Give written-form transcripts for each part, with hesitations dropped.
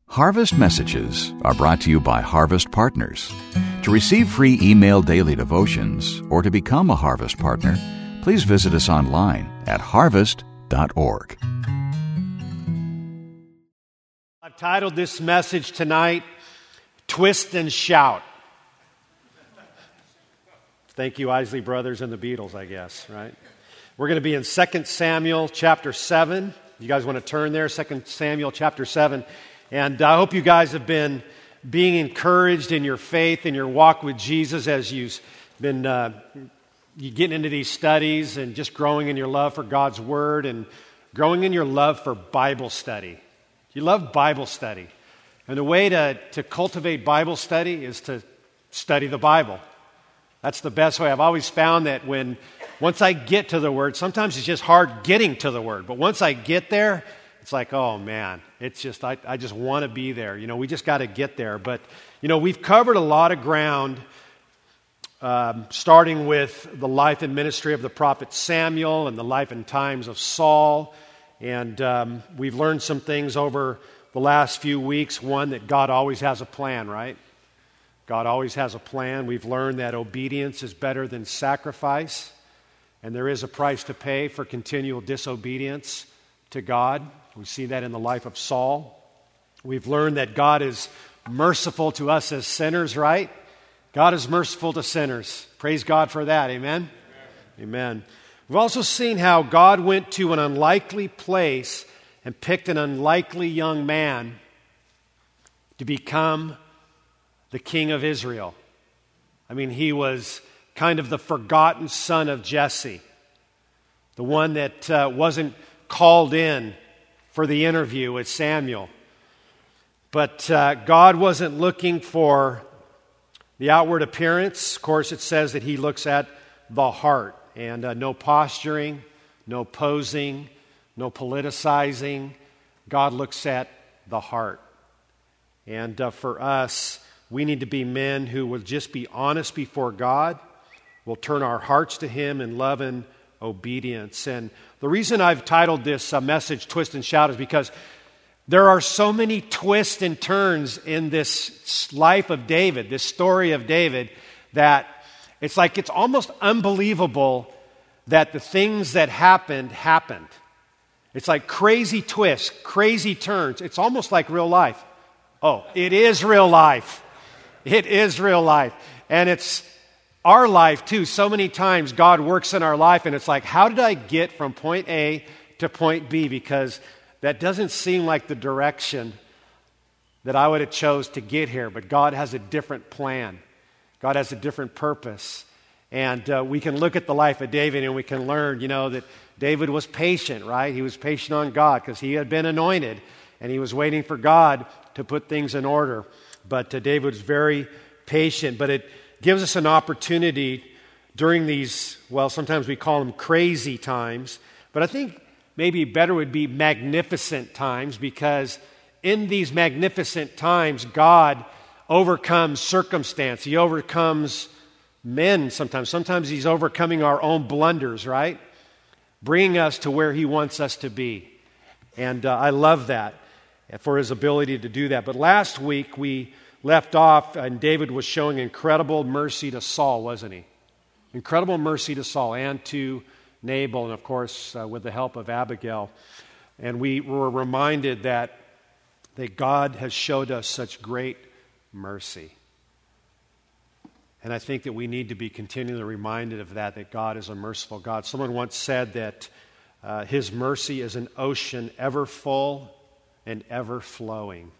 Harvest Messages are brought to you by Harvest Partners. To receive free email daily devotions or to become a Harvest Partner, please visit us online at harvest.org. I've titled this message tonight, Twist and Shout. Thank you, Isley Brothers and the Beatles, I guess, right? We're going to be in 2 Samuel chapter 7. You guys want to turn there, 2 Samuel chapter 7. And I hope you guys have been being encouraged in your faith and your walk with Jesus as you've been you getting into these studies and just growing in your love for God's Word and growing in your love for Bible study. You love Bible study. And the way to cultivate Bible study is to study the Bible. That's the best way. I've always found that once I get to the Word, sometimes it's just hard getting to the Word. But once I get there, it's like, oh man, it's just, I just want to be there. You know, we just got to get there. But, you know, we've covered a lot of ground, starting with the life and ministry of the prophet Samuel and the life and times of Saul. And we've learned some things over the last few weeks. One, that God always has a plan, right? God always has a plan. We've learned that obedience is better than sacrifice. And there is a price to pay for continual disobedience to God. We see that in the life of Saul. We've learned that God is merciful to us as sinners, right? God is merciful to sinners. Praise God for that. Amen? Amen. We've also seen how God went to an unlikely place and picked an unlikely young man to become the king of Israel. I mean, he was kind of the forgotten son of Jesse, the one that wasn't called in for the interview with Samuel. But God wasn't looking for the outward appearance. Of course, it says that He looks at the heart. And no posturing, no posing, no politicizing. God looks at the heart. And for us, we need to be men who will just be honest before God. We'll turn our hearts to Him in love and obedience. And the reason I've titled this message Twist and Shout is because there are so many twists and turns in this life of David, this story of David, that it's like it's almost unbelievable that the things that happened. It's like crazy twists, crazy turns. It's almost like real life. Oh, it is real life. It is real life. And it's our life too. So many times God works in our life and it's like, how did I get from point A to point B? Because that doesn't seem like the direction that I would have chose to get here. But God has a different plan. God has a different purpose. And we can look at the life of David and we can learn, you know, that David was patient, right? He was patient on God because he had been anointed and he was waiting for God to put things in order. But David was very patient. But it gives us an opportunity during these, well, sometimes we call them crazy times, but I think maybe better would be magnificent times, because in these magnificent times, God overcomes circumstance. He overcomes men sometimes. Sometimes He's overcoming our own blunders, right? Bringing us to where He wants us to be. And I love that for His ability to do that. But last week we left off, and David was showing incredible mercy to Saul, wasn't he? Incredible mercy to Saul and to Nabal, and of course, with the help of Abigail. And we were reminded that God has showed us such great mercy. And I think that we need to be continually reminded of that God is a merciful God. Someone once said that His mercy is an ocean ever full and ever flowing.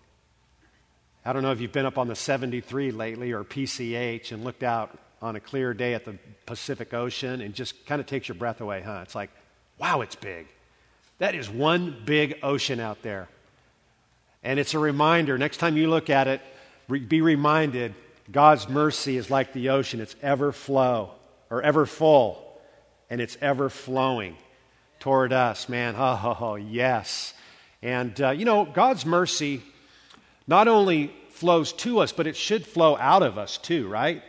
I don't know if you've been up on the 73 lately or PCH and looked out on a clear day at the Pacific Ocean and just kind of takes your breath away, huh? It's like, wow, it's big. That is one big ocean out there. And it's a reminder, next time you look at it, be reminded God's mercy is like the ocean. It's ever full, and it's ever flowing toward us, man. Oh, yes. And, God's mercy not only flows to us, but it should flow out of us too, right?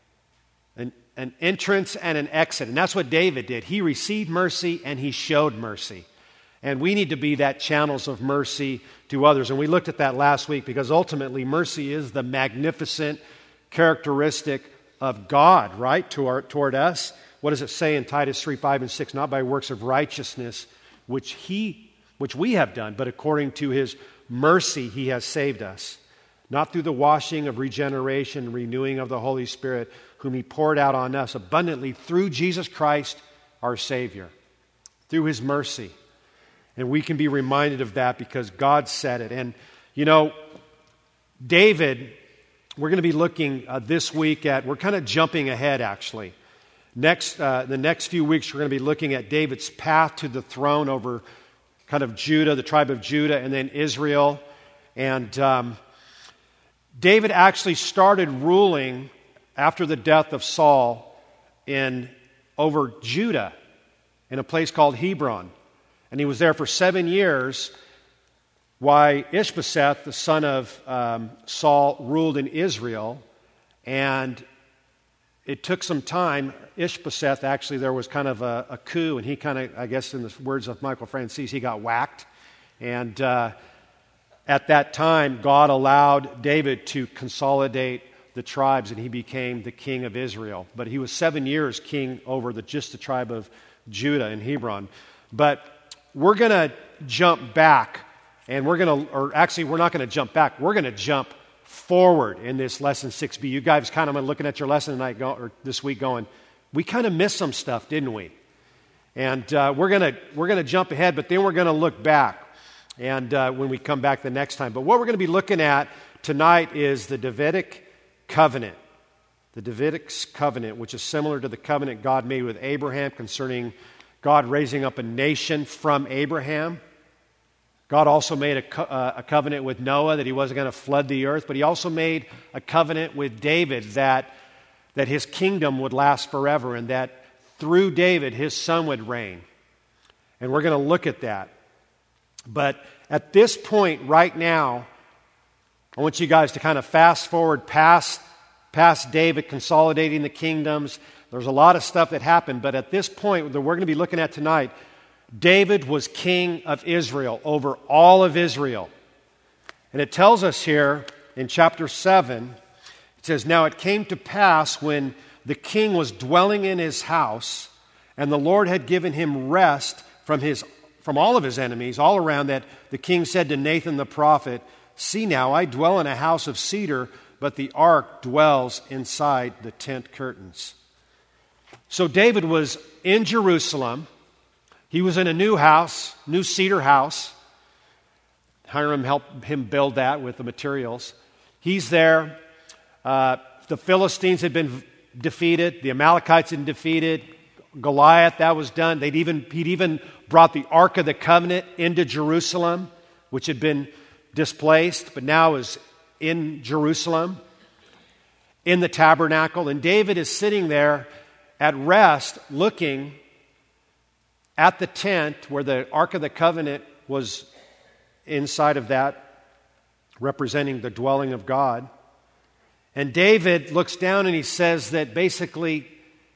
An entrance and an exit. And that's what David did. He received mercy and he showed mercy. And we need to be that channels of mercy to others. And we looked at that last week because ultimately mercy is the magnificent characteristic of God, right, toward us. What does it say in Titus 3, 5, and 6? Not by works of righteousness, which we have done, but according to his mercy he has saved us. Not through the washing of regeneration, renewing of the Holy Spirit, whom he poured out on us abundantly through Jesus Christ, our Savior, through his mercy. And we can be reminded of that because God said it. And, you know, David, we're going to be looking this week at, we're kind of jumping ahead actually. The next few weeks we're going to be looking at David's path to the throne over kind of Judah, the tribe of Judah, and then Israel. And David actually started ruling after the death of Saul over Judah in a place called Hebron. And he was there for 7 years while Ishbosheth, the son of Saul, ruled in Israel. And it took some time. Ishbosheth, actually, there was kind of a coup, and he kind of, I guess in the words of Michael Francis, he got whacked. And at that time, God allowed David to consolidate the tribes, and he became the king of Israel. But he was 7 years king over just the tribe of Judah in Hebron. But we're going to jump back, and we're not going to jump back. We're going to jump forward in this lesson 6b. You guys kind of looking at your lesson tonight or this week going, we kind of missed some stuff, didn't we? And we're going to jump ahead, but then we're going to look back and when we come back the next time. But what we're going to be looking at tonight is the Davidic covenant. The Davidic covenant, which is similar to the covenant God made with Abraham concerning God raising up a nation from Abraham. God also made a covenant with Noah that he wasn't going to flood the earth, but he also made a covenant with David that his kingdom would last forever and that through David his son would reign. And we're going to look at that. But at this point right now, I want you guys to kind of fast forward past David consolidating the kingdoms. There's a lot of stuff that happened, but at this point that we're going to be looking at tonight, David was king of Israel, over all of Israel. And it tells us here in chapter 7, it says, "Now it came to pass when the king was dwelling in his house, and the Lord had given him rest from all of his enemies all around, that the king said to Nathan the prophet, 'See now, I dwell in a house of cedar, but the ark dwells inside the tent curtains.'" So David was in Jerusalem. He was in a new house, new cedar house. Hiram helped him build that with the materials. He's there. The Philistines had been defeated. The Amalekites had been defeated. Goliath, that was done. He'd even brought the Ark of the Covenant into Jerusalem, which had been displaced, but now is in Jerusalem, in the tabernacle. And David is sitting there at rest, looking at the tent where the Ark of the Covenant was inside of that, representing the dwelling of God. And David looks down and he says that basically,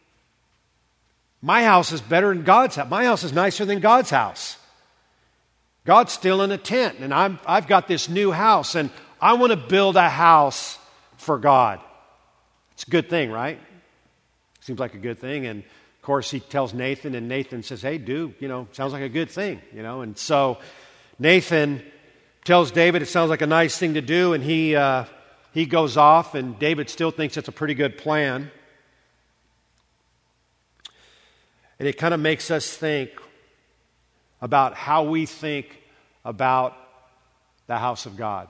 my house is better than God's house. My house is nicer than God's house. God's still in a tent, and I've got this new house, and I want to build a house for God. It's a good thing, right? Seems like a good thing. And of course, he tells Nathan, and Nathan says, "Hey, dude, sounds like a good thing, And so Nathan tells David it sounds like a nice thing to do, and he goes off, and David still thinks it's a pretty good plan. And it kind of makes us think about how we think about the house of God.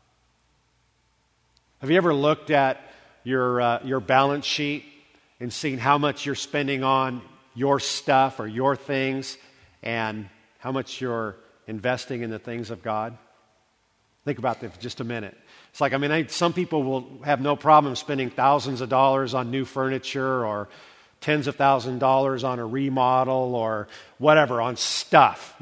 Have you ever looked at your balance sheet and seen how much you're spending on your stuff or your things and how much you're investing in the things of God? Think about that for just a minute. It's like, some people will have no problem spending thousands of dollars on new furniture or tens of thousands of dollars on a remodel or whatever, on stuff.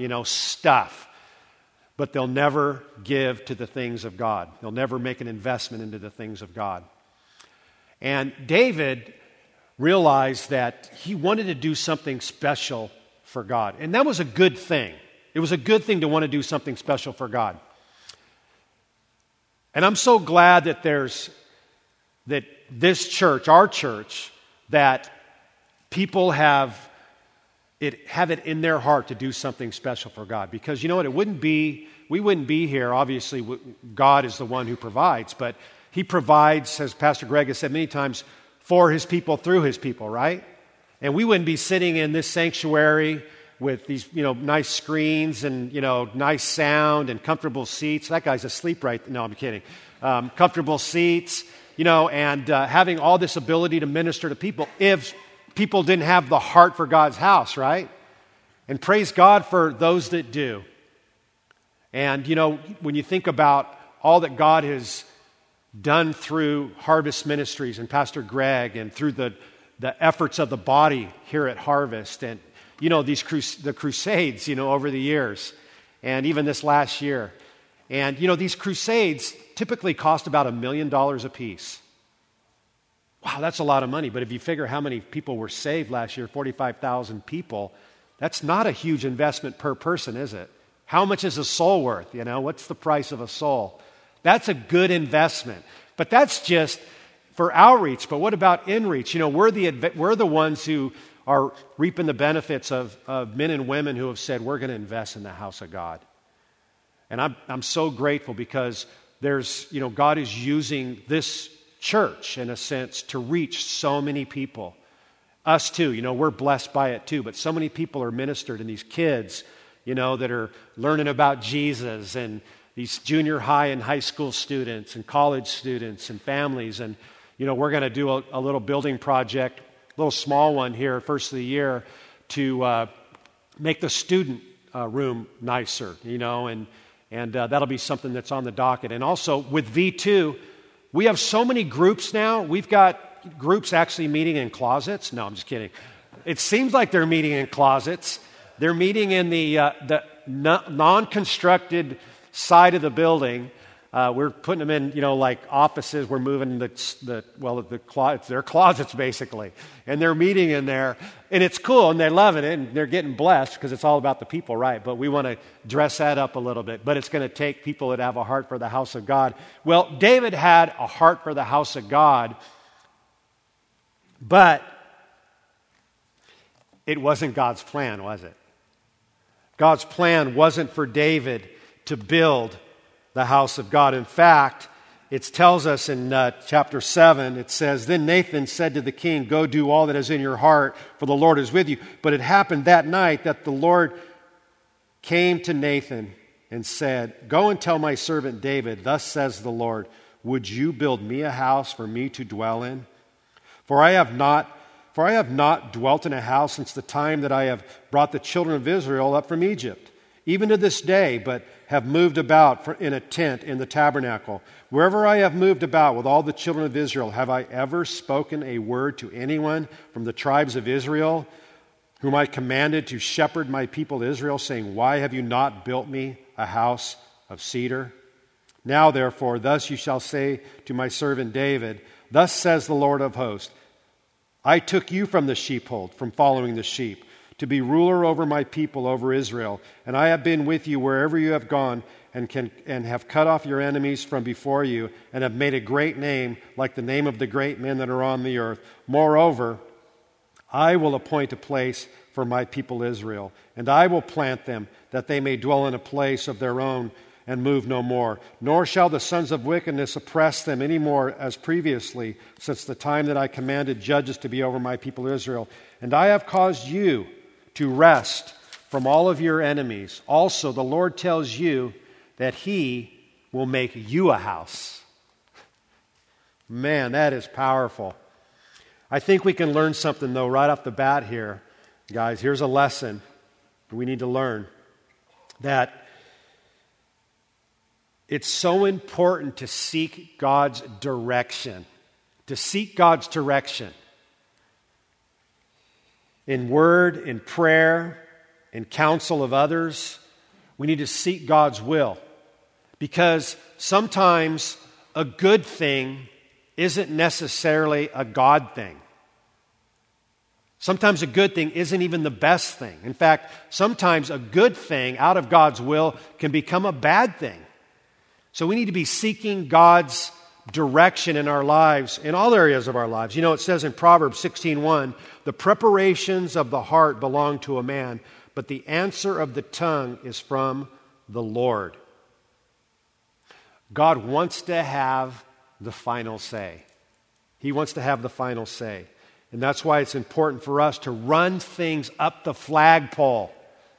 But they'll never give to the things of God. They'll never make an investment into the things of God. And David realized that he wanted to do something special for God. And that was a good thing. It was a good thing to want to do something special for God. And I'm so glad that that this church, our church, that people have it in their heart to do something special for God. Because you know what? We wouldn't be here. Obviously, God is the one who provides, but He provides, as Pastor Greg has said many times, for His people through His people, right? And we wouldn't be sitting in this sanctuary with these, nice screens and, nice sound and comfortable seats. That guy's asleep no, I'm kidding. Comfortable seats, and having all this ability to minister to people if people didn't have the heart for God's house, right? And praise God for those that do. And, when you think about all that God has done through Harvest Ministries and Pastor Greg and through the efforts of the body here at Harvest and, the crusades, over the years and even this last year. And, these crusades typically cost about $1 million a piece. Wow, that's a lot of money. But if you figure how many people were saved last year, 45,000 people, that's not a huge investment per person, is it? How much is a soul worth? What's the price of a soul? That's a good investment. But that's just for outreach. But what about inreach? We're the ones who are reaping the benefits of men and women who have said, we're going to invest in the house of God. And I'm so grateful because God is using this church, in a sense, to reach so many people. Us too, we're blessed by it too, but so many people are ministered, and these kids, that are learning about Jesus, and these junior high and high school students, and college students, and families, and, we're going to do a little building project, a little small one here, first of the year, to make the student room nicer, and that'll be something that's on the docket. And also with V2, we have so many groups now. We've got groups actually meeting in closets. No, I'm just kidding. It seems like they're meeting in closets. They're meeting in the non-constructed side of the building. We're putting them in, like offices. We're moving they're closets basically, and they're meeting in there, and it's cool, and they're loving it, and they're getting blessed because it's all about the people, right? But we want to dress that up a little bit. But it's going to take people that have a heart for the house of God. Well, David had a heart for the house of God, but it wasn't God's plan, was it? God's plan wasn't for David to build the house of God. In fact, it tells us in chapter 7, it says, Then Nathan said to the king, Go do all that is in your heart, for the Lord is with you. But it happened that night that the Lord came to Nathan and said, Go and tell my servant David, Thus says the Lord, Would you build me a house for me to dwell in? For I have not dwelt in a house since the time that I have brought the children of Israel up from Egypt, even to this day, but have moved about in a tent in the tabernacle. Wherever I have moved about with all the children of Israel, have I ever spoken a word to anyone from the tribes of Israel, whom I commanded to shepherd my people Israel, saying, Why have you not built me a house of cedar? Now, therefore, thus you shall say to my servant David, Thus says the Lord of hosts, I took you from the sheepfold, from following the sheep, to be ruler over my people, over Israel. And I have been with you wherever you have gone, and have cut off your enemies from before you, and have made a great name, like the name of the great men that are on the earth. Moreover, I will appoint a place for my people Israel, and I will plant them, that they may dwell in a place of their own, and move no more. Nor shall the sons of wickedness oppress them any more as previously, since the time that I commanded judges to be over my people Israel. And I have caused you to rest from all of your enemies. Also, the Lord tells you that He will make you a house. Man, that is powerful. I think we can learn something, though, right off the bat here. Guys, here's a lesson we need to learn. That it's so important to seek God's direction. To seek God's direction. In word, in prayer, in counsel of others, we need to seek God's will. Because sometimes a good thing isn't necessarily a God thing. Sometimes a good thing isn't even the best thing. In fact, sometimes a good thing out of God's will can become a bad thing. So we need to be seeking God's direction in our lives, in all areas of our lives. You know, it says in Proverbs 16:1, the preparations of the heart belong to a man, but the answer of the tongue is from the Lord. God wants to have the final say. He wants to have the final say. And that's why it's important for us to run things up the flagpole.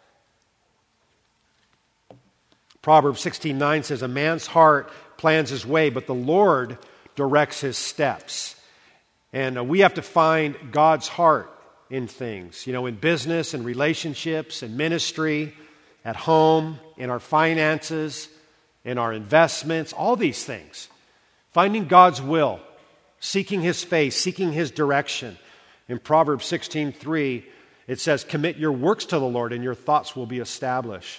Proverbs 16:9 says, a man's heart plans his way, but the Lord directs his steps. And we have to find God's heart in things. You know, in business and relationships and ministry, at home, in our finances, in our investments, all these things. Finding God's will, seeking His face, seeking His direction. In Proverbs 16:3, it says, commit your works to the Lord and your thoughts will be established.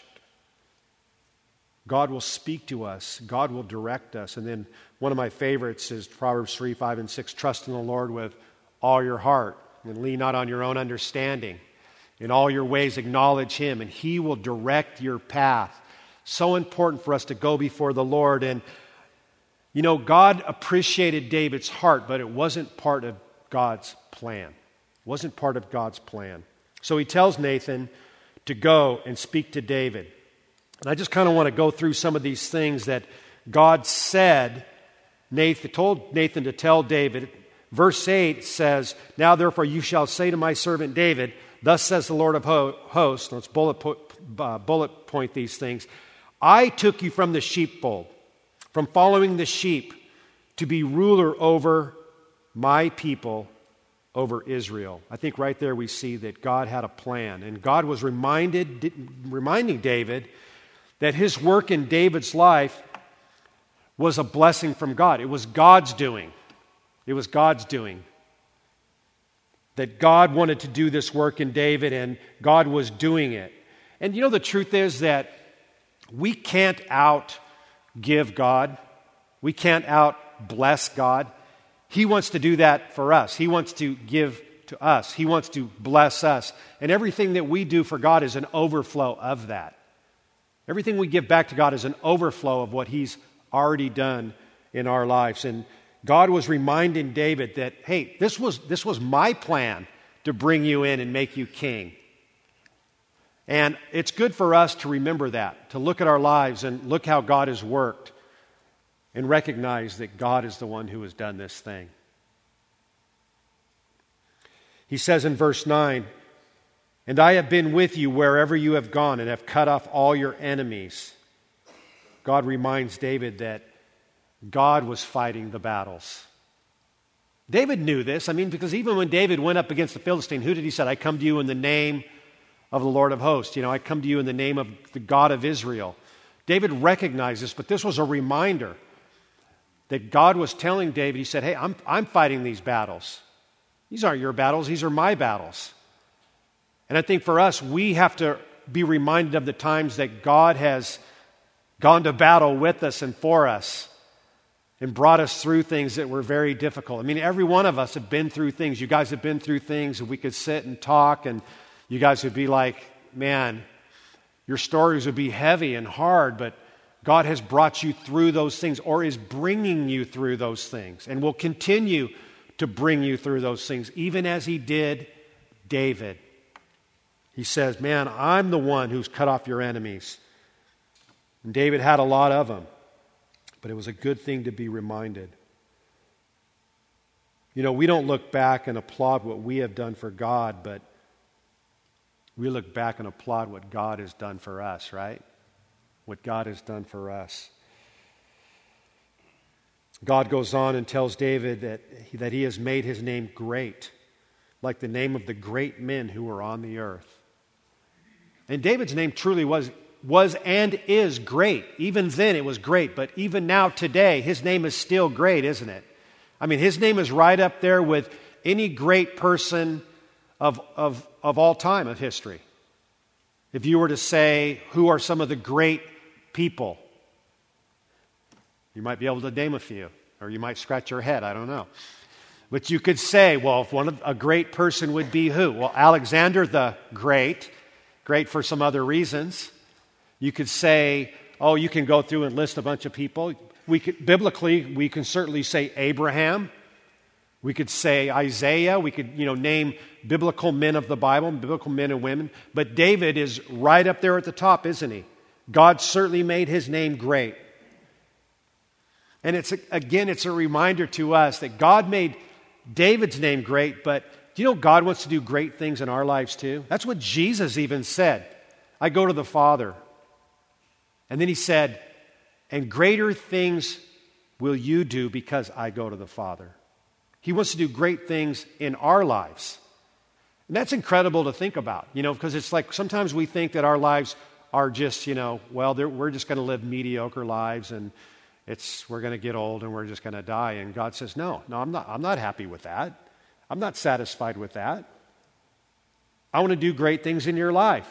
God will speak to us. God will direct us. And then one of my favorites is Proverbs 3, 5, and 6. Trust in the Lord with all your heart and lean not on your own understanding. In all your ways acknowledge Him and He will direct your path. So important for us to go before the Lord. And, you know, God appreciated David's heart, but it wasn't part of God's plan. It wasn't part of God's plan. So He tells Nathan to go and speak to David. And I just kind of want to go through some of these things that God said, told Nathan to tell David. Verse 8 says, now therefore you shall say to my servant David, thus says the Lord of hosts, let's bullet point these things. I took you from the sheepfold, from following the sheep, to be ruler over my people, over Israel. I think right there we see that God had a plan. And God was reminding David that his work in David's life was a blessing from God. It was God's doing. It was God's doing. That God wanted to do this work in David, and God was doing it. And you know, the truth is that we can't out-give God. We can't out-bless God. He wants to do that for us. He wants to give to us. He wants to bless us. And everything that we do for God is an overflow of that. Everything we give back to God is an overflow of what He's already done in our lives. And God was reminding David that, hey, this was my plan to bring you in and make you king. And it's good for us to remember that, to look at our lives and look how God has worked and recognize that God is the one who has done this thing. He says in verse 9, and I have been with you wherever you have gone and have cut off all your enemies. God reminds David that God was fighting the battles. David knew this. I mean, because even when David went up against the Philistine, who did he say? I come to you in the name of the Lord of hosts. You know, I come to you in the name of the God of Israel. David recognized this, but this was a reminder that God was telling David, He said, hey, I'm fighting these battles. These aren't your battles, these are my battles. And I think for us, we have to be reminded of the times that God has gone to battle with us and for us and brought us through things that were very difficult. I mean, every one of us have been through things. You guys have been through things, and we could sit and talk, and you guys would be like, man, your stories would be heavy and hard, but God has brought you through those things or is bringing you through those things and will continue to bring you through those things, even as He did David. He says, man, I'm the one who's cut off your enemies. And David had a lot of them, but it was a good thing to be reminded. You know, we don't look back and applaud what we have done for God, but we look back and applaud what God has done for us, right? What God has done for us. God goes on and tells David that He has made His name great, like the name of the great men who were on the earth. And David's name truly was and is great. Even then it was great, but even now today, his name is still great, isn't it? I mean, his name is right up there with any great person of all time of history. If you were to say, who are some of the great people? You might be able to name a few, or you might scratch your head, I don't know. But you could say, well, if a great person would be who? Well, Alexander the Great for some other reasons. You could say, oh, you can go through and list a bunch of people. Biblically, we can certainly say Abraham. We could say Isaiah. We could, name biblical men of the Bible, biblical men and women. But David is right up there at the top, isn't he? God certainly made his name great. And it's a reminder to us that God made David's name great, but do you know God wants to do great things in our lives too? That's what Jesus even said. I go to the Father. And then he said, and greater things will you do because I go to the Father. He wants to do great things in our lives. And that's incredible to think about, because it's like sometimes we think that our lives are just, we're just going to live mediocre lives and we're going to get old and we're just going to die. And God says, no, I'm not happy with that. I'm not satisfied with that. I want to do great things in your life.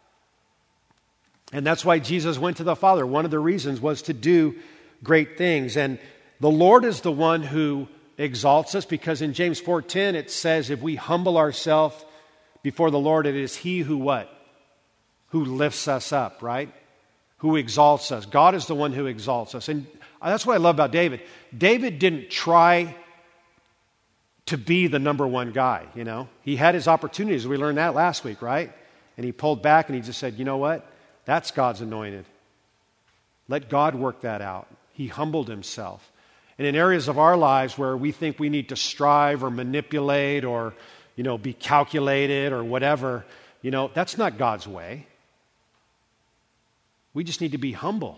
And that's why Jesus went to the Father. One of the reasons was to do great things. And the Lord is the one who exalts us, because in James 4:10 it says, if we humble ourselves before the Lord, it is He who what? Who lifts us up, right? Who exalts us. God is the one who exalts us. And that's what I love about David. David didn't try to be the number one guy, He had his opportunities. We learned that last week, right? And he pulled back and he just said, you know what? That's God's anointed. Let God work that out. He humbled himself. And in areas of our lives where we think we need to strive or manipulate or, be calculated or whatever, that's not God's way. We just need to be humble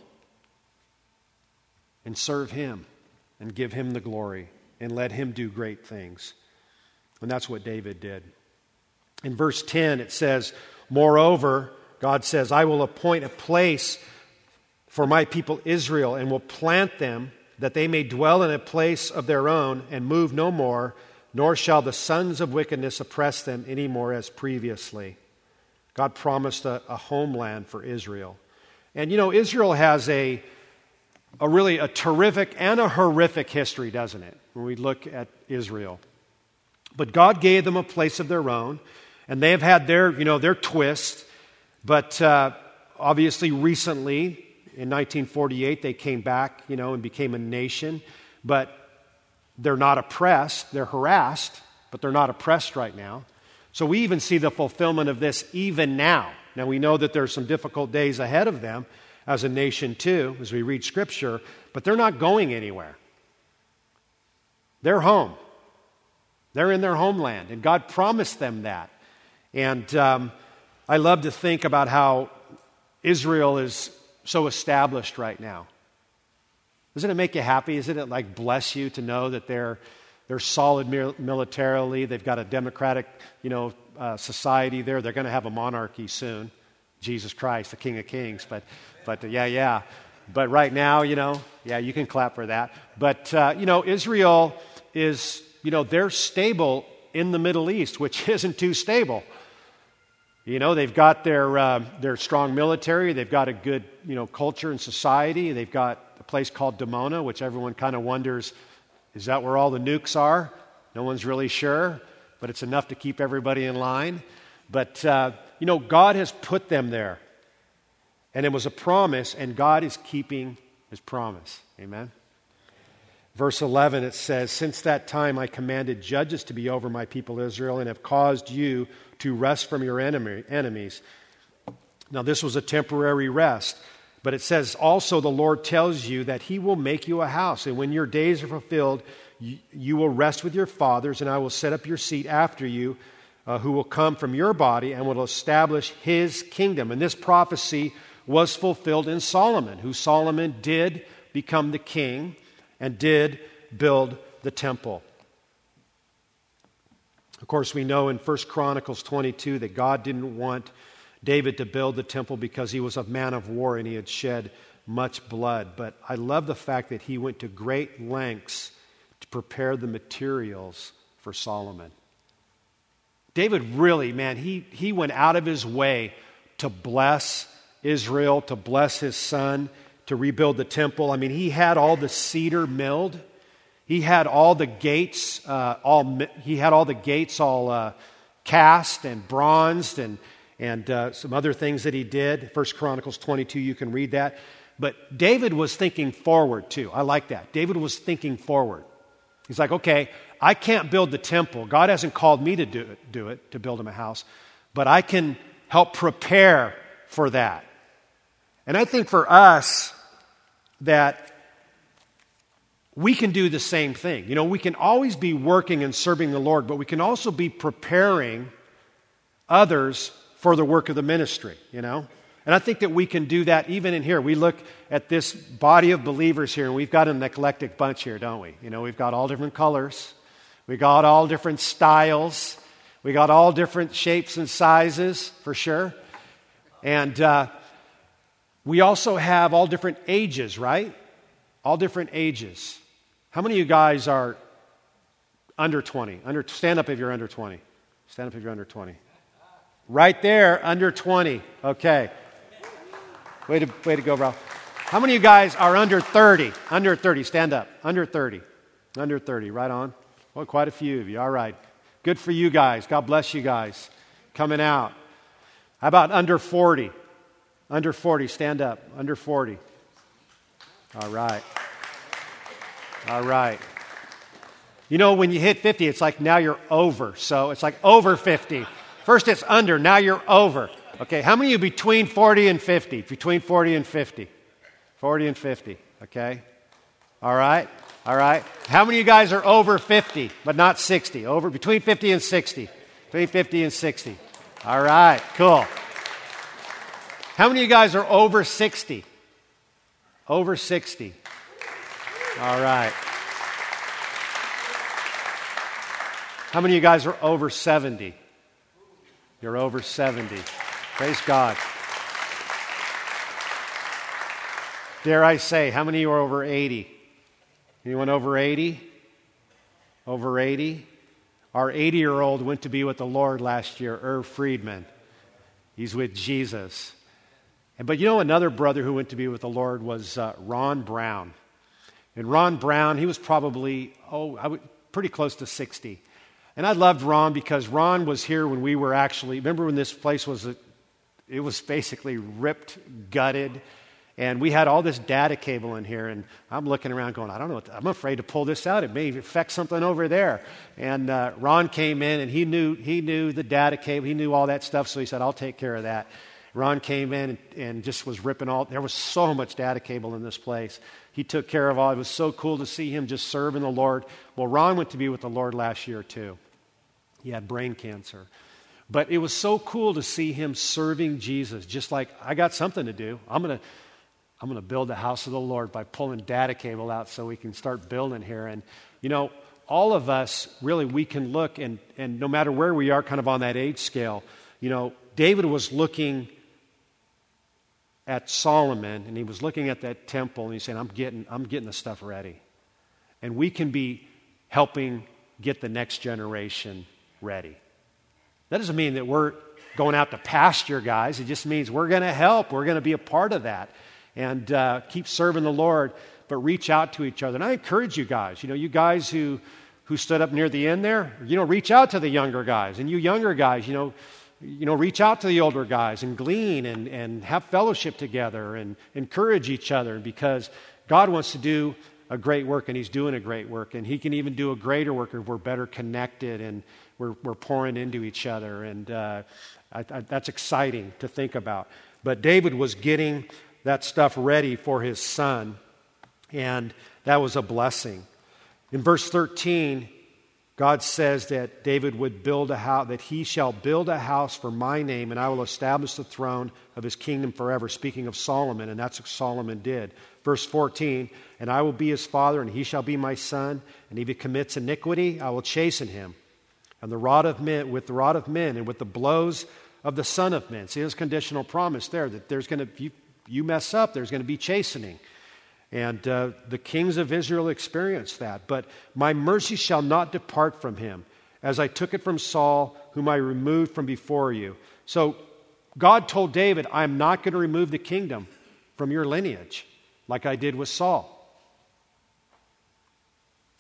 and serve Him and give Him the glory and let Him do great things. And that's what David did. In verse 10 it says, moreover, God says, I will appoint a place for my people Israel and will plant them that they may dwell in a place of their own and move no more, nor shall the sons of wickedness oppress them any more as previously. God promised a homeland for Israel. And Israel has a really terrific and a horrific history, doesn't it, when we look at Israel. But God gave them a place of their own, and they have had their twist. But obviously recently, in 1948, they came back, and became a nation. But they're not oppressed. They're harassed, but they're not oppressed right now. So we even see the fulfillment of this even now. Now we know that there's some difficult days ahead of them as a nation too, as we read Scripture, but they're not going anywhere. They're home. They're in their homeland, and God promised them that. And I love to think about how Israel is so established right now. Doesn't it make you happy? Isn't it bless you to know that they're solid militarily? They've got a democratic, society there. They're going to have a monarchy soon. Jesus Christ, the King of Kings. But yeah. But right now, you can clap for that. But, Israel is, they're stable in the Middle East, which isn't too stable. They've got their strong military. They've got a good, culture and society. They've got a place called Dimona, which everyone kind of wonders, is that where all the nukes are? No one's really sure, but it's enough to keep everybody in line. But, God has put them there. And it was a promise, and God is keeping His promise. Amen? Verse 11, it says, since that time I commanded judges to be over my people Israel and have caused you to rest from your enemies. Now this was a temporary rest, but it says also the Lord tells you that He will make you a house, and when your days are fulfilled, you will rest with your fathers, and I will set up your seat after you, who will come from your body and will establish His kingdom. And this prophecy was fulfilled in Solomon, who Solomon did become the king and did build the temple. Of course, we know in 1 Chronicles 22 that God didn't want David to build the temple because he was a man of war and he had shed much blood. But I love the fact that he went to great lengths to prepare the materials for Solomon. David really, he went out of his way to bless Israel, to bless his son, to rebuild the temple. He had all the cedar milled. He had all the gates cast and bronzed and some other things that he did. 1 Chronicles 22, you can read that. But David was thinking forward too. I like that. David was thinking forward. He's like, okay, I can't build the temple. God hasn't called me to do it, to build him a house. But I can help prepare for that. And I think for us that we can do the same thing. You know, we can always be working and serving the Lord, but we can also be preparing others for the work of the ministry, you know. And I think that we can do that even in here. We look at this body of believers here, and we've got an eclectic bunch here, don't we? You know, we've got all different colors. We got all different styles. We got all different shapes and sizes, for sure. And we also have all different ages, right? All different ages. How many of you guys are under 20? Stand up if you're under 20. Stand up if you're under 20. Right there, under 20. Okay. Way to go, bro. How many of you guys are under 30? Under 30, stand up. Under 30. Under 30, right on. Well, quite a few of you. All right. Good for you guys. God bless you guys. Coming out. How about under 40? Under 40, stand up. Under 40. All right. All right. You know, when you hit 50, it's like now you're over. So it's like over 50. First it's under, now you're over. Okay, how many of you between 40 and 50? Between 40 and 50. 40 and 50, okay? All right, all right. How many of you guys are over 50, but not 60? Over between 50 and 60. Between 50 and 60. All right, cool. How many of you guys are over 60? Over 60. All right. How many of you guys are over 70? You're over 70. Praise God. Dare I say, how many of you are over 80? Anyone over 80? Over 80? Our 80-year-old went to be with the Lord last year, Irv Friedman. He's with Jesus. But you know, another brother who went to be with the Lord was Ron Brown. And Ron Brown, he was probably, pretty close to 60. And I loved Ron because Ron was here when we were actually, remember when this place was, it was basically ripped, gutted, and we had all this data cable in here, and I'm looking around going, I don't know, I'm afraid to pull this out. It may affect something over there. And Ron came in, and he knew the data cable, he knew all that stuff, so he said, I'll take care of that. Ron came in and just was ripping there was so much data cable in this place. He took care of all. It was so cool to see him just serving the Lord. Well, Ron went to be with the Lord last year too. He had brain cancer. But it was so cool to see him serving Jesus, just like, I got something to do. I'm going to build the house of the Lord by pulling data cable out so we can start building here. And, you know, all of us, really, we can look, and no matter where we are kind of on that age scale, you know, David was looking at Solomon, and he was looking at that temple, and he's saying, I'm getting the stuff ready. And we can be helping get the next generation ready. That doesn't mean that we're going out to pasture guys. It just means we're going to help. We're going to be a part of that. And keep serving the Lord, but reach out to each other. And I encourage you guys, you know, you guys who stood up near the end there, you know, reach out to the younger guys. And you younger guys, you know, reach out to the older guys and glean and have fellowship together and encourage each other, because God wants to do a great work, and He's doing a great work, and He can even do a greater work if we're better connected and we're pouring into each other. And that's exciting to think about. But David was getting that stuff ready for his son, and that was a blessing. In verse 13, God says that David would build a house, that he shall build a house for my name, and I will establish the throne of his kingdom forever. Speaking of Solomon, and that's what Solomon did. Verse 14, and I will be his father, and he shall be my son, and if he commits iniquity, I will chasten him. And the rod of men, with the rod of men, and with the blows of the son of men. See, there's conditional promise there that there's going to, you mess up, there's going to be chastening. And the kings of Israel experienced that. But my mercy shall not depart from him, as I took it from Saul, whom I removed from before you. So God told David, I'm not going to remove the kingdom from your lineage, like I did with Saul.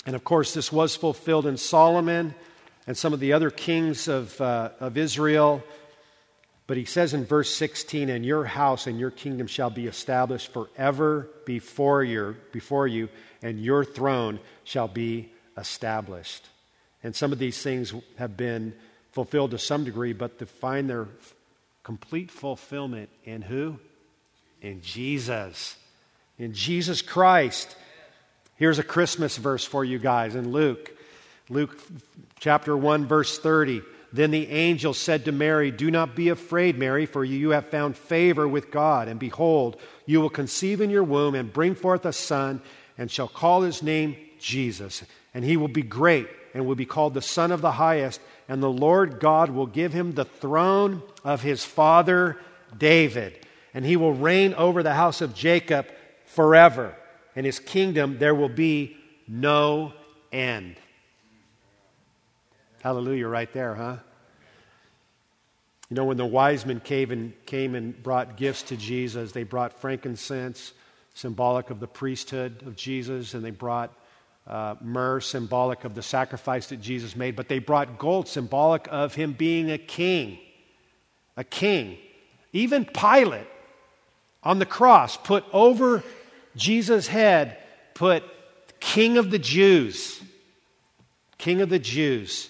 And of course, this was fulfilled in Solomon and some of the other kings of Israel. But he says in verse 16, "And your house and your kingdom shall be established forever before you, and your throne shall be established." And some of these things have been fulfilled to some degree, but to find their complete fulfillment in who? In Jesus. In Jesus Christ. Here's a Christmas verse for you guys in Luke. Luke chapter 1, verse 30. "Then the angel said to Mary, 'Do not be afraid, Mary, for you have found favor with God. And behold, you will conceive in your womb and bring forth a son, and shall call his name Jesus. And he will be great and will be called the Son of the Highest. And the Lord God will give him the throne of his father David. And he will reign over the house of Jacob forever. And his kingdom there will be no end.'" Hallelujah right there, huh? You know, when the wise men came and brought gifts to Jesus, they brought frankincense, symbolic of the priesthood of Jesus, and they brought myrrh, symbolic of the sacrifice that Jesus made, but they brought gold, symbolic of him being a king. A king. Even Pilate on the cross put over Jesus' head, put King of the Jews. King of the Jews.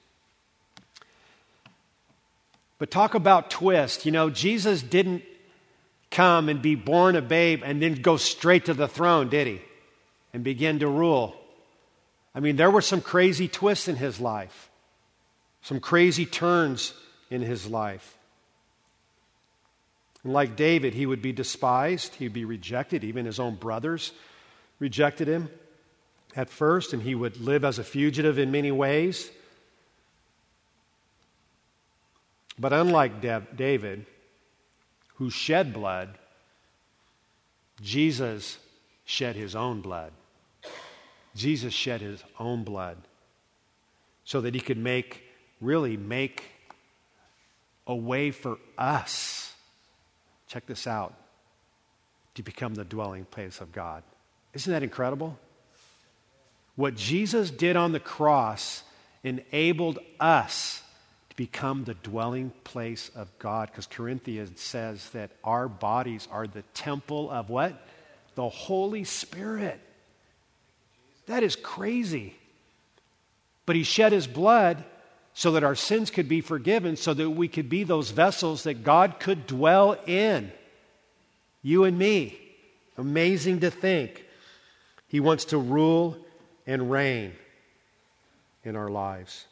But talk about twist. You know, Jesus didn't come and be born a babe and then go straight to the throne, did he? And begin to rule. I mean, there were some crazy twists in his life. Some crazy turns in his life. And like David, he would be despised. He'd be rejected. Even his own brothers rejected him at first, and he would live as a fugitive in many ways. But unlike David, who shed blood, Jesus shed his own blood. Jesus shed his own blood so that he could make a way for us, check this out, to become the dwelling place of God. Isn't that incredible? What Jesus did on the cross enabled us to become the dwelling place of God, because Corinthians says that our bodies are the temple of what? The Holy Spirit. That is crazy. But he shed his blood so that our sins could be forgiven, so that we could be those vessels that God could dwell in. You and me. Amazing to think. He wants to rule and reign in our lives.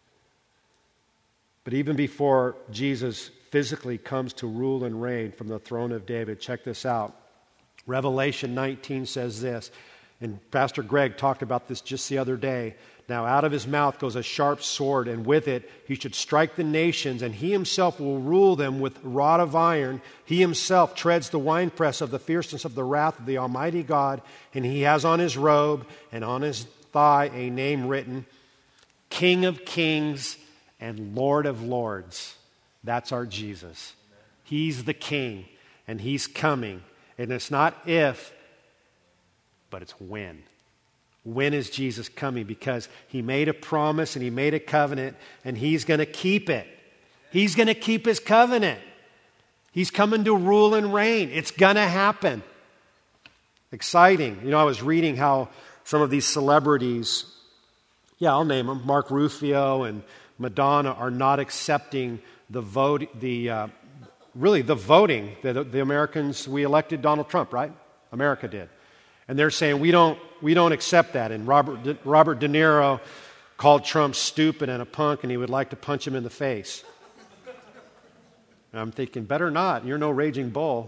But even before Jesus physically comes to rule and reign from the throne of David, check this out. Revelation 19 says this, and Pastor Greg talked about this just the other day. "Now out of his mouth goes a sharp sword, and with it he should strike the nations, and he himself will rule them with a rod of iron. He himself treads the winepress of the fierceness of the wrath of the Almighty God, and he has on his robe and on his thigh a name written, King of Kings and Lord of Lords." That's our Jesus. He's the King, and he's coming. And it's not if, but it's when. When is Jesus coming? Because he made a promise and he made a covenant, and he's going to keep it. He's going to keep his covenant. He's coming to rule and reign. It's going to happen. Exciting. You know, I was reading how some of these celebrities, I'll name them, Mark Rufio and Madonna, are not accepting the vote, the voting. The Americans, we elected Donald Trump, right? America did. And they're saying, we don't accept that. And Robert De Niro called Trump stupid and a punk, and he would like to punch him in the face. And I'm thinking, better not. You're no raging bull.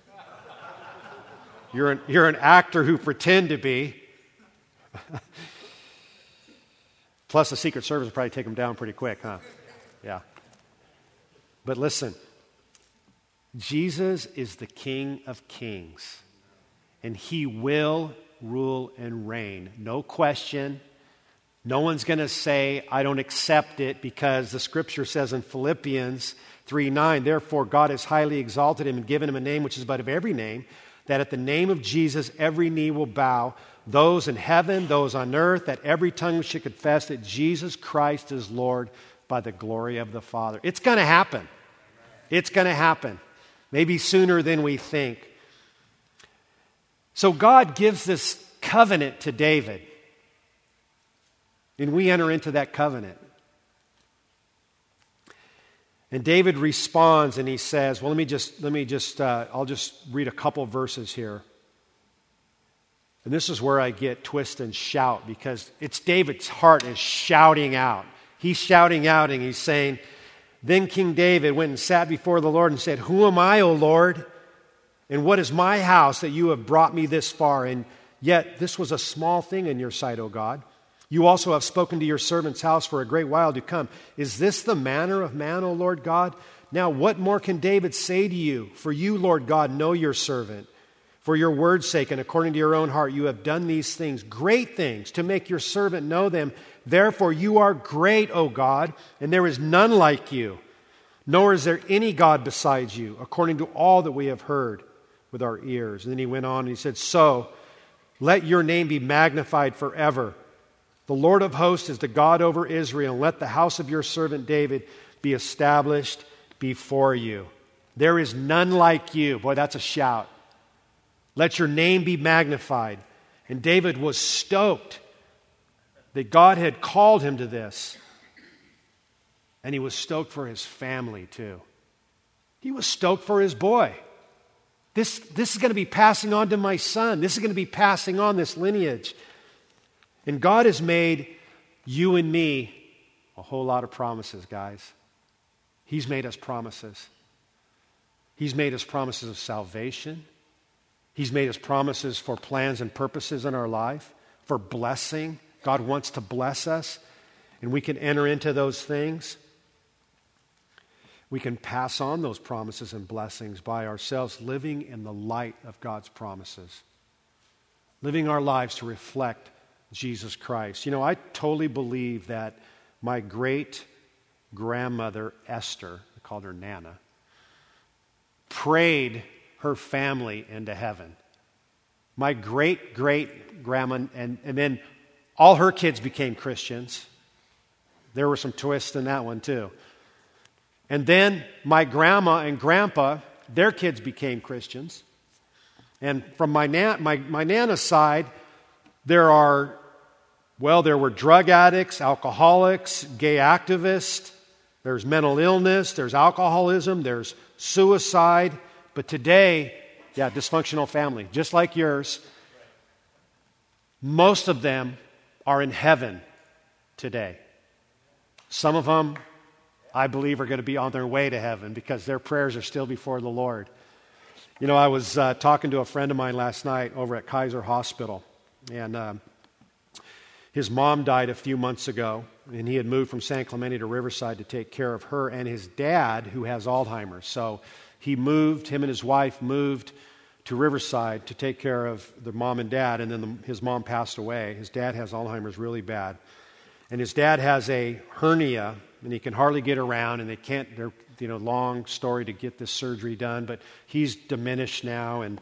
You're an actor who pretend to be. Plus, the Secret Service will probably take him down pretty quick, huh? Yeah. But listen, Jesus is the King of Kings, and he will rule and reign. No question. No one's going to say, I don't accept it, because the Scripture says in Philippians 3:9, "Therefore God has highly exalted him and given him a name which is above every name, that at the name of Jesus every knee will bow those in heaven, those on earth, that every tongue should confess that Jesus Christ is Lord by the glory of the Father. It's going to happen. It's going to happen. Maybe sooner than we think. So God gives this covenant to David. And we enter into that covenant. And David responds and he says, well, I'll just read a couple verses here. And this is where I get twist and shout, because it's David's heart is shouting out. He's shouting out and he's saying, then King David went and sat before the Lord and said, who am I, O Lord? And what is my house that you have brought me this far? And yet this was a small thing in your sight, O God. You also have spoken to your servant's house for a great while to come. Is this the manner of man, O Lord God? Now what more can David say to you? For you, Lord God, know your servant. For your word's sake and according to your own heart, you have done these things, great things, to make your servant know them. Therefore you are great, O God, and there is none like you. Nor is there any God besides you, according to all that we have heard with our ears. And then he went on and he said, so let your name be magnified forever. The Lord of hosts is the God over Israel, and let the house of your servant David be established before you. There is none like you. Boy, that's a shout. Let your name be magnified. And David was stoked that God had called him to this. And he was stoked for his family too. He was stoked for his boy. This is going to be passing on to my son. This is going to be passing on this lineage. And God has made you and me a whole lot of promises, guys. He's made us promises. He's made us promises of salvation. He's made us promises for plans and purposes in our life, for blessing. God wants to bless us, and we can enter into those things. We can pass on those promises and blessings by ourselves living in the light of God's promises, living our lives to reflect Jesus Christ. You know, I totally believe that my great-grandmother, Esther, I called her Nana, prayed her family into heaven. My great-great-grandma, and then all her kids became Christians. There were some twists in that one too. And then my grandma and grandpa, their kids became Christians. And from my Nana's side, there were drug addicts, alcoholics, gay activists, there's mental illness, there's alcoholism, there's suicide. But today, dysfunctional family, just like yours. Most of them are in heaven today. Some of them, I believe, are going to be on their way to heaven because their prayers are still before the Lord. You know, I was talking to a friend of mine last night over at Kaiser Hospital, and his mom died a few months ago, and he had moved from San Clemente to Riverside to take care of her and his dad, who has Alzheimer's. So him and his wife moved to Riverside to take care of the mom and dad, and then his mom passed away. His dad has Alzheimer's really bad. And his dad has a hernia, and he can hardly get around, and they're long story to get this surgery done, but he's diminished now, and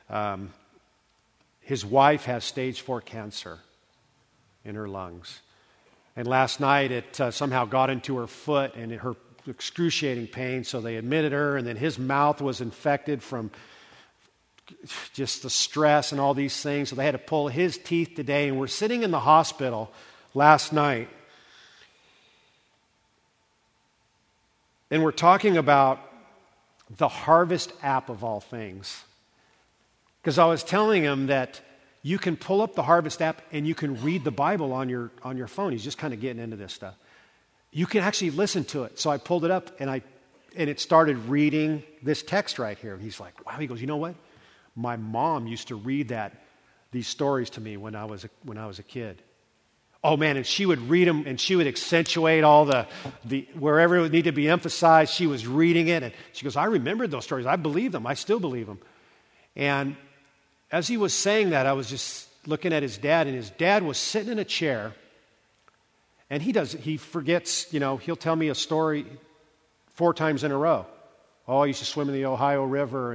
his wife has stage 4 cancer in her lungs. And last night it somehow got into her foot, and her excruciating pain, so they admitted her, and then his mouth was infected from just the stress and all these things, so they had to pull his teeth today, and we're sitting in the hospital last night, and we're talking about the Harvest app of all things, because I was telling him that you can pull up the Harvest app and you can read the Bible on your phone. He's just kind of getting into this stuff. You can actually listen to it. So I pulled it up and it started reading this text right here. And he's like, wow. He goes, you know what? My mom used to read these stories to me when I was a kid. Oh man, and she would read them and she would accentuate all the wherever it would need to be emphasized. She was reading it and she goes, I remembered those stories. I believe them. I still believe them. And as he was saying that, I was just looking at his dad, and his dad was sitting in a chair, and he forgets, he'll tell me a story 4 times in a row. Oh, I used to swim in the Ohio River and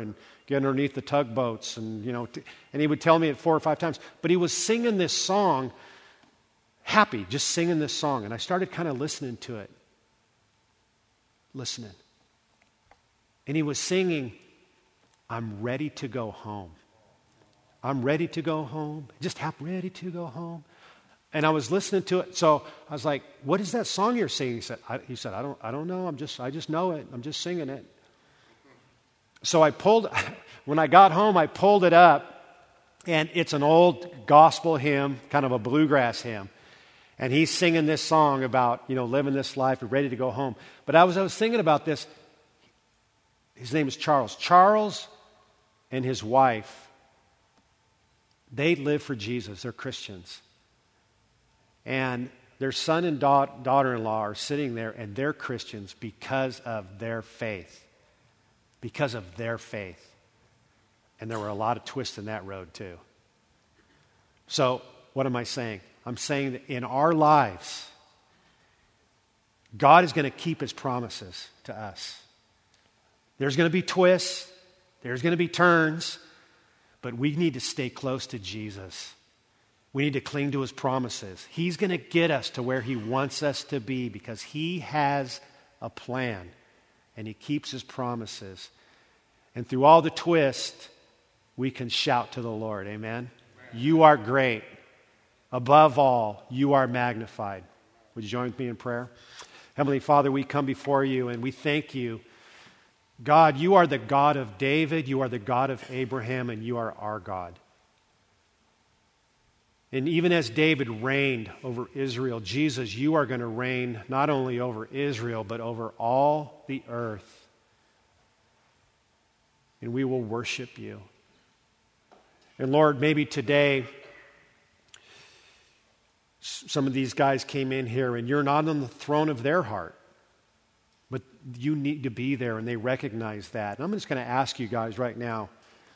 get underneath the tugboats, and and he would tell me it 4 or 5 times. But he was singing this song, happy, just singing this song. And I started kind of listening to it. Listening. And he was singing, I'm ready to go home. I'm ready to go home. Just ready to go home. And I was listening to it. So I was like, what is that song you're singing? He said, I don't know. I just know it. I'm just singing it. So when I got home, I pulled it up, and it's an old gospel hymn, kind of a bluegrass hymn. And he's singing this song about, living this life, we're ready to go home. But I was thinking about this. His name is Charles. Charles and his wife, they live for Jesus. They're Christians. And their son and daughter-in-law are sitting there, and they're Christians because of their faith. Because of their faith. And there were a lot of twists in that road too. So, what am I saying? I'm saying that in our lives, God is going to keep His promises to us. There's going to be twists. There's going to be turns. But we need to stay close to Jesus. We need to cling to His promises. He's going to get us to where He wants us to be because He has a plan. And He keeps His promises. And through all the twists, we can shout to the Lord. Amen? You are great. Above all, you are magnified. Would you join with me in prayer? Heavenly Father, we come before you and we thank you. God, you are the God of David, you are the God of Abraham, and you are our God. And even as David reigned over Israel, Jesus, you are going to reign not only over Israel, but over all the earth. And we will worship you. And Lord, maybe today, some of these guys came in here and you're not on the throne of their heart. But you need to be there, and they recognize that. And I'm just going to ask you guys right now,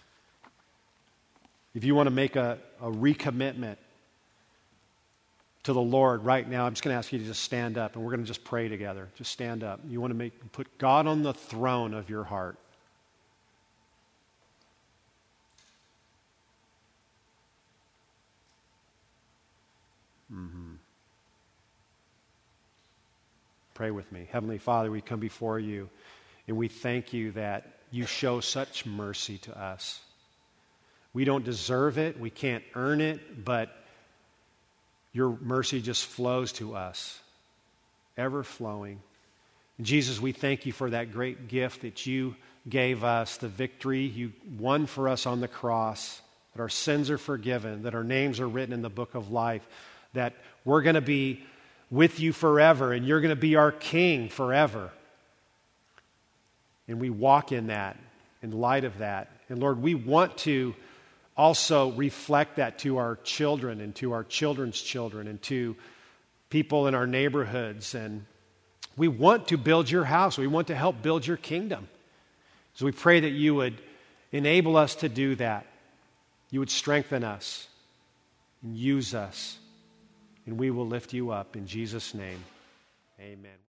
if you want to make a recommitment to the Lord right now, I'm just going to ask you to just stand up, and we're going to just pray together. Just stand up. You want to put God on the throne of your heart. Pray with me. Heavenly Father, we come before you and we thank you that you show such mercy to us. We don't deserve it. We can't earn it, but your mercy just flows to us, ever flowing. And Jesus, we thank you for that great gift that you gave us, the victory you won for us on the cross, that our sins are forgiven, that our names are written in the book of life, that we're going to be with you forever, and you're going to be our King forever. And we walk in that, in light of that. And Lord, we want to also reflect that to our children and to our children's children and to people in our neighborhoods. And we want to build your house. We want to help build your kingdom. So we pray that you would enable us to do that. You would strengthen us and use us. And we will lift you up in Jesus' name. Amen.